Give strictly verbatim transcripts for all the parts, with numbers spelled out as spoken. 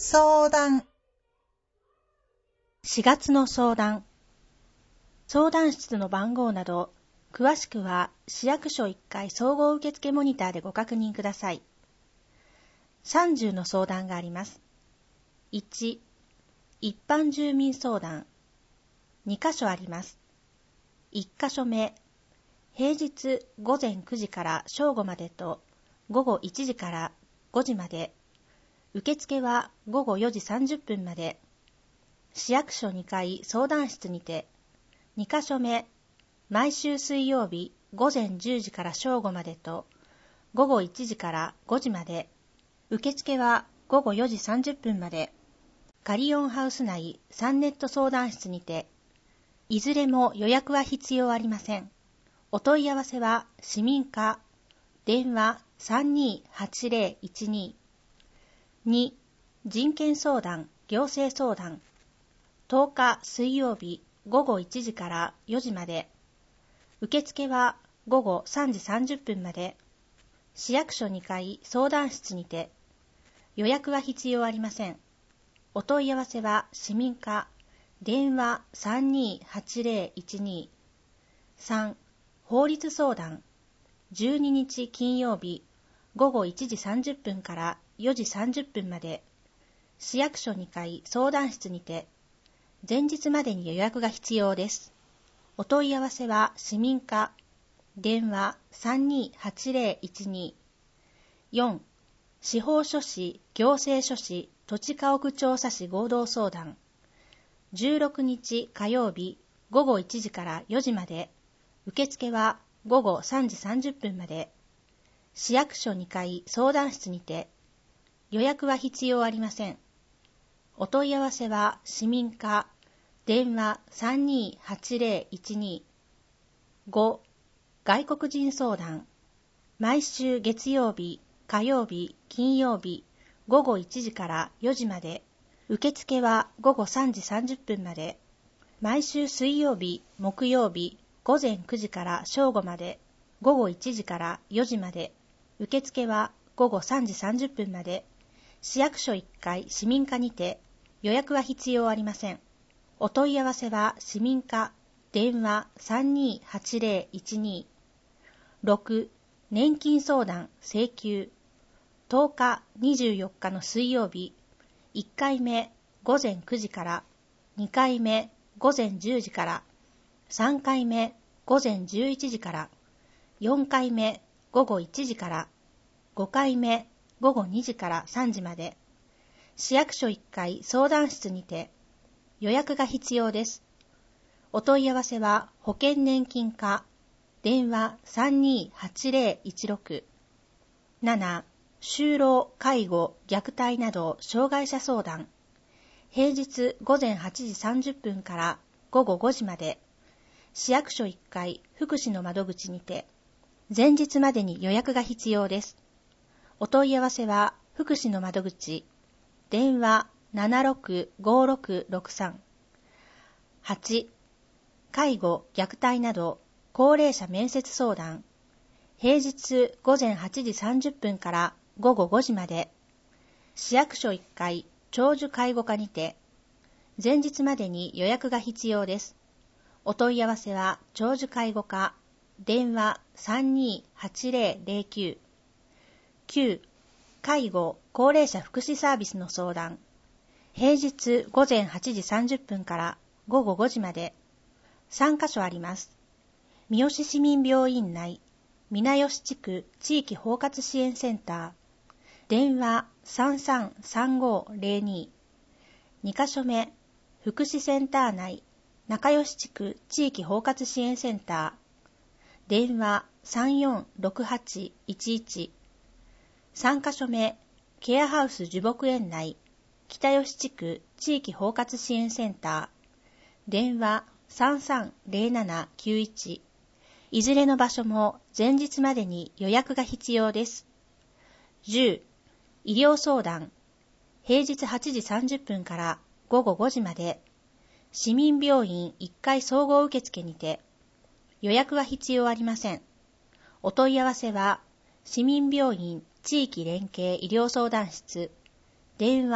相談。 しがつの相談。相談室の番号など、詳しくは市役所いっかい総合受付モニターでご確認ください。さんじゅうの相談があります。いち、一般住民相談。にかしょあります。いっかしょめ、平日ごぜんくじから正午までとごごいちじからごじまで。受付はごごよじさんじゅっぷんまで。市役所にかい相談室にて。にかしょめ、毎週水曜日ごぜんじゅうじから正午までとごごいちじからごじまで。受付はごごよじさんじゅっぷんまで。カリオンハウス内さんネット相談室にて。いずれも予約は必要ありません。お問い合わせは市民課、電話 さんにーはちぜろいちに。に、人権相談、行政相談。とおか水曜日ごごいちじからよじまで。受付はごごさんじさんじゅっぷんまで。市役所にかい相談室にて。予約は必要ありません。お問い合わせは市民課、電話 さんにーはちぜろいちに。さん、法律相談。じゅうににち金曜日ごごいちじさんじゅっぷんからよじさんじゅっぷんまで。市役所にかい相談室にて。前日までに予約が必要です。お問い合わせは市民課、電話 さんにーはちぜろいちに。よん、司法書士、行政書士、土地家屋調査士合同相談。じゅうろくにち火曜日ごごいちじからよじまで。受付はごごさんじさんじゅっぷんまで。市役所にかい相談室にて。予約は必要ありません。お問い合わせは市民課、電話 さんにーはちぜろいちに。ご、外国人相談。毎週月曜日、火曜日、金曜日、ごごいちじからよじまで。受付はごごさんじさんじゅっぷんまで。毎週水曜日、木曜日、ごぜんくじから正午まで。ごごいちじからよじまで。受付はごごさんじさんじゅっぷんまで。市役所いっかい市民課にて。予約は必要ありません。お問い合わせは市民課、電話 さんにーはちぜろいちに。ろく、年金相談請求。とおかにじゅうよっかの水曜日、いっかいめごぜんくじから、にかいめごぜんじゅうじから、さんかいめごぜんじゅういちじから、よんかいめごごいちじから、ごかいめごごにじからさんじまで。市役所いっかい相談室にて。予約が必要です。お問い合わせは保険年金課、電話 さんにーはちぜろいちろく。なな、就労、介護、虐待など障害者相談。平日ごぜんはちじさんじゅっぷんからごごごじまで。市役所いっかい福祉の窓口にて。前日までに予約が必要です。お問い合わせは福祉の窓口、電話 ななろくごろくろくさん。はち、介護、虐待など高齢者面接相談。平日ごぜんはちじさんじゅっぷんからごごごじまで。市役所いっかい長寿介護課にて。前日までに予約が必要です。お問い合わせは長寿介護課、電話 さんにーはちぜろぜろきゅう。きゅう、介護、高齢者福祉サービスの相談。平日ごぜんはちじさんじゅっぷんからごごごじまで。さんかしょあります。三好市民病院内、皆吉地区地域包括支援センター。電話 さんさんさんごぜろに。にかしょめ、福祉センター内、仲吉地区地域包括支援センター。電話 さんよんろくはちいちいち。さんかしょめ、ケアハウス樹木園内、北吉地区地域包括支援センター。電話 さんさんぜろななきゅういち。いずれの場所も前日までに予約が必要です。じゅう、医療相談。平日はちじさんじゅっぷんからごごごじまで。市民病院いっかい総合受付にて。予約は必要ありません。お問い合わせは市民病院地域連携医療相談室、電話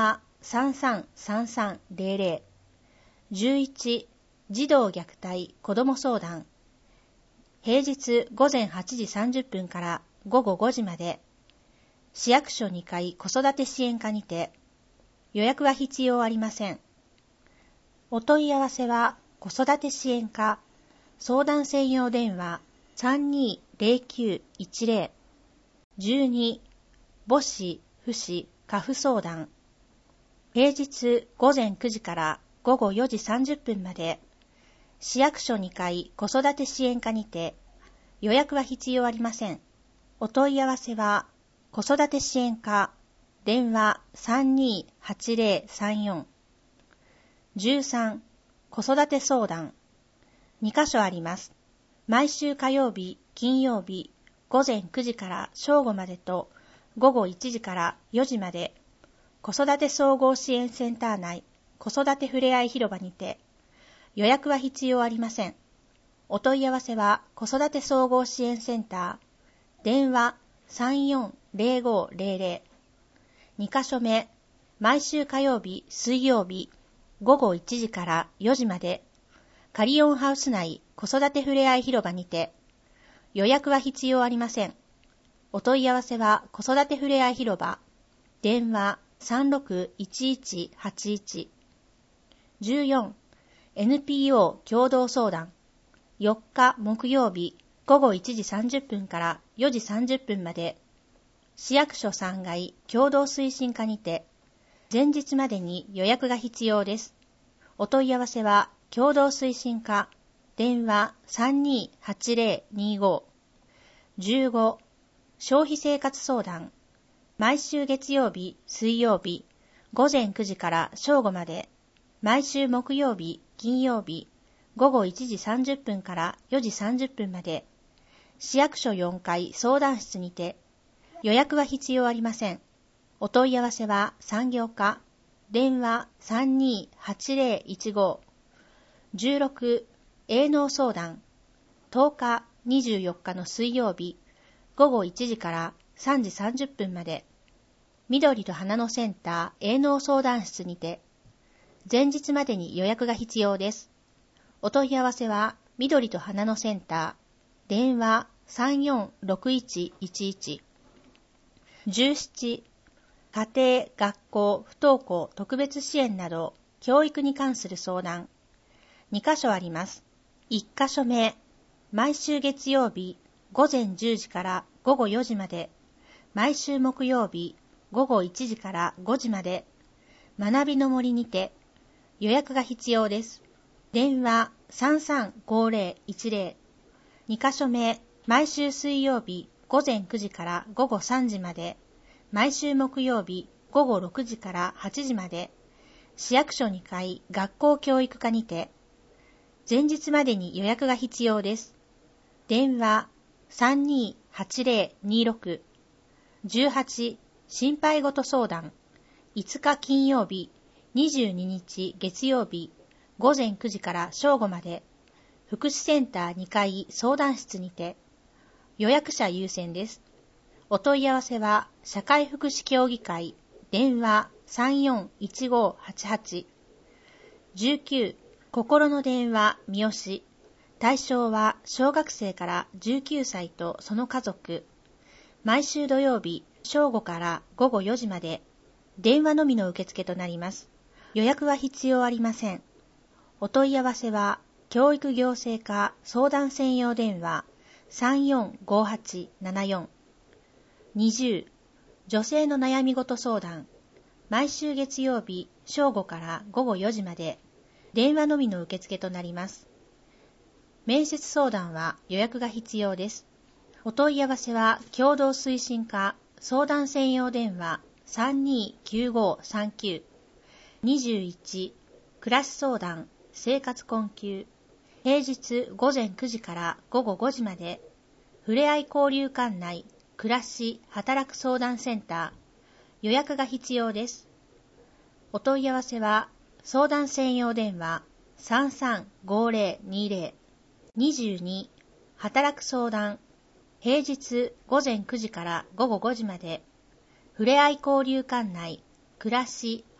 さんさんさんさんゼロゼロ。じゅういち、児童虐待子ども相談。平日午前はちじさんじゅっぷんから午後ごじまで、市役所にかい子育て支援課にて、予約は必要ありません。お問い合わせは子育て支援課相談専用電話 さんにーゼロきゅういちゼロ じゅうに母子父子家父相談。平日午前くじから午後よじさんじゅっぷんまで、市役所にかい子育て支援課にて、予約は必要ありません。お問い合わせは、子育て支援課、電話 さんにーはちゼロさんよん。じゅうさん、子育て相談。にかしょあります。毎週火曜日、金曜日、午前くじから正午までと、午後いちじからよじまで、子育て総合支援センター内、子育てふれあい広場にて、予約は必要ありません。お問い合わせは、子育て総合支援センター、電話 さんよんゼロごゼロゼロ。にかしょめ、毎週火曜日、水曜日、午後いちじからよじまで、カリオンハウス内子育てふれあい広場にて、予約は必要ありません。お問い合わせは、子育てふれあい広場、電話 さんろくいちいちはちいち。じゅうよん、エヌピーオー 共同相談。よっか木曜日午後いちじさんじゅっぷんからよじさんじゅっぷんまで、市役所さんがい共同推進課にて、前日までに予約が必要です。お問い合わせは、共同推進課、電話 さんにーはちゼロにご。じゅうご、消費生活相談。毎週月曜日、水曜日、午前くじから正午まで、毎週木曜日、金曜日、午後いちじさんじゅっぷんからよじさんじゅっぷんまで、市役所よんかい相談室にて、予約は必要ありません。お問い合わせは産業課、電話 さんにーはちゼロいちご。じゅうろく、営農相談。とおか、にじゅうよっかの水曜日、午後いちじからさんじさんじゅっぷんまで、緑と花のセンター営農相談室にて、前日までに予約が必要です。お問い合わせは、緑と花のセンター、電話 さんよんろくいちいちいち。じゅうなな、家庭、学校、不登校特別支援など、教育に関する相談。にかしょあります。いっかしょめ、毎週月曜日、午前じゅうじから午後よじまで、毎週木曜日、午後いちじからごじまで、学びの森にて、予約が必要です。電話 さんさんごゼロいちゼロ。にかしょめ、毎週水曜日、午前くじから午後さんじまで、毎週木曜日、午後ろくじからはちじまで、市役所にかい学校教育課にて、前日までに予約が必要です。電話 さんにーはちゼロにろく。じゅうはち、心配事相談。いつか金曜日、にじゅうににち月曜日、午前くじから正午まで、福祉センターにかい相談室にて、予約者優先です。お問い合わせは、社会福祉協議会、電話 さんよんいちごはちはち。じゅうきゅう、心の電話三好。対象は小学生からじゅうきゅうさいとその家族。毎週土曜日、正午から午後よじまで、電話のみの受付となります。予約は必要ありません。お問い合わせは、教育行政課相談専用電話 さんよんごはちななよん。にじゅう、女性の悩み事相談。毎週月曜日、正午から午後よじまで、電話のみの受付となります。面接相談は予約が必要です。お問い合わせは、共同推進課相談専用電話 さんにーきゅうごさんきゅう。にじゅういち、暮らし相談、生活困窮。平日午前くじから午後ごじまで、ふれあい交流館内、暮らし働く相談センター。予約が必要です。お問い合わせは、相談専用電話 さんさんごゼロにゼロ。にじゅうに、働く相談。平日午前くじから午後ごじまで、ふれあい交流館内、暮らし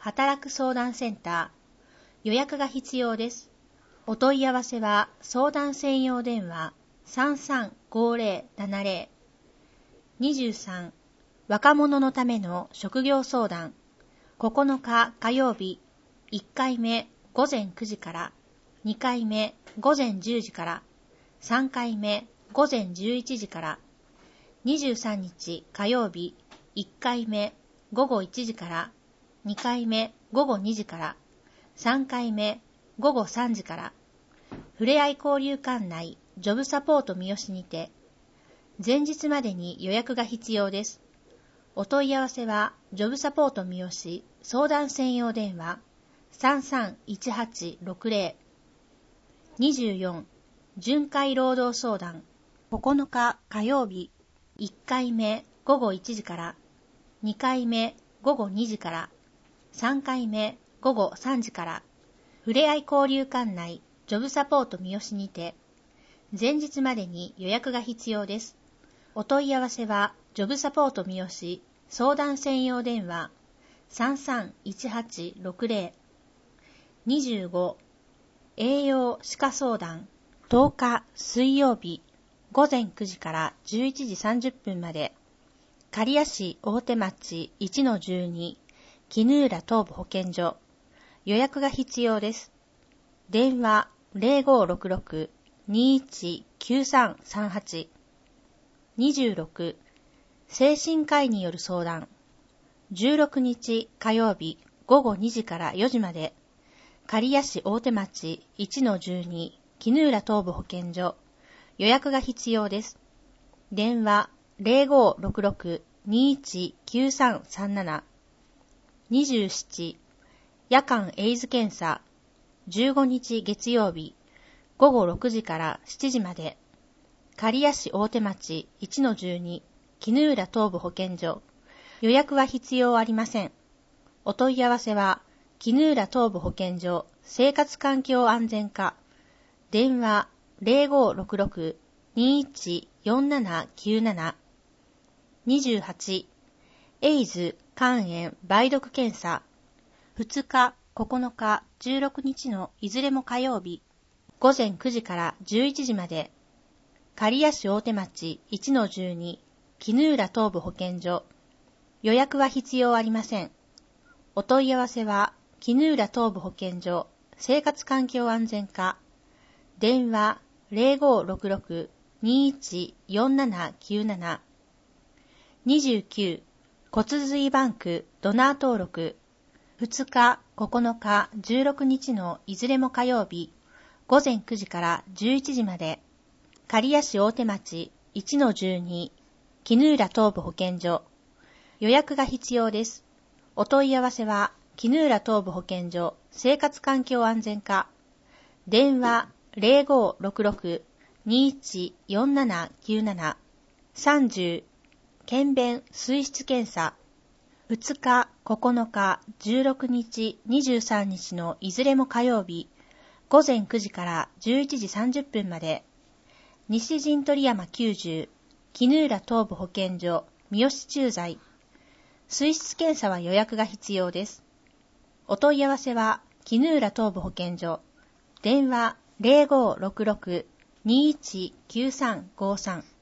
働く相談センター。予約が必要です。お問い合わせは相談専用電話 さんさんごゼロななゼロ。にじゅうさん若者のための職業相談。ここのか火曜日、いっかいめごぜんくじから、にかいめごぜんじゅうじから、さんかいめごぜんじゅういちじから、にじゅうさんにち火曜日、いっかいめごごいちじから、にかいめごごにじから、さんかいめごごさんじから、ふれあい交流館内ジョブサポート三好にて、前日までに予約が必要です。お問い合わせは、ジョブサポート三好相談専用電話 さんさんいちはちろくゼロ。にじゅうよん巡回労働相談。ここのか火曜日、いっかいめごごいちじから、にかいめごごにじから、さんかいめごごさんじから、ふれあい交流館内ジョブサポート三好にて、前日までに予約が必要です。お問い合わせは、ジョブサポート三好相談専用電話 さんさんいちはちろくゼロ。にじゅうご栄養歯科相談。とおか水曜日、ごぜんくじからじゅういちじさんじゅっぷんまで、刈谷市大手町 いちのじゅうに 絹浦東部保健所。予約が必要です。電話 ゼロごろくろくにいちきゅうさんさんはち。にじゅうろく精神科医による相談。じゅうろくにち火曜日ごごにじからよじまで、刈谷市大手町 いちのじゅうに 絹浦東部保健所。予約が必要です。電話 ゼロごろくろくにいちきゅうさんさんなな。にじゅうしち夜間エイズ検査。じゅうごにち月曜日ごごろくじからしちじまで、刈谷市大手町 いちのじゅうに 絹浦東部保健所。予約は必要ありません。お問い合わせは、絹浦東部保健所生活環境安全課。電話 ゼロごろくろくにいちよんななきゅうなな。にじゅうはちエイズ肝炎梅毒検査。ふつか、ここのか、じゅうろくにちのいずれも火曜日、ごぜんくじからじゅういちじまで、刈谷市大手町 いちのじゅうに 絹浦東部保健所。予約は必要ありません。お問い合わせは、絹浦東部保健所生活環境安全課。電話 ゼロごろくろくにいちよんななきゅうなな。にじゅうきゅう骨髄バンクドナー登録。ふつか、ここのか、じゅうろくにちのいずれも火曜日、ごぜんくじからじゅういちじまで、刈谷市大手町 いちのじゅうに 絹浦東部保健所。予約が必要です。お問い合わせは、絹浦東部保健所生活環境安全課。電話 ゼロごろくろくにいちよんななきゅうなな。さんじゅう検便水質検査。ふつか、ここのか、じゅうろくにち、にじゅうさんにちのいずれも火曜日、ごぜんくじからじゅういちじさんじゅっぷんまで、西陣取山きゅうじゅう、絹浦東部保健所、三好駐在。水質検査は予約が必要です。お問い合わせは、絹浦東部保健所。電話 ゼロごろくろくにいちきゅうさんごさん。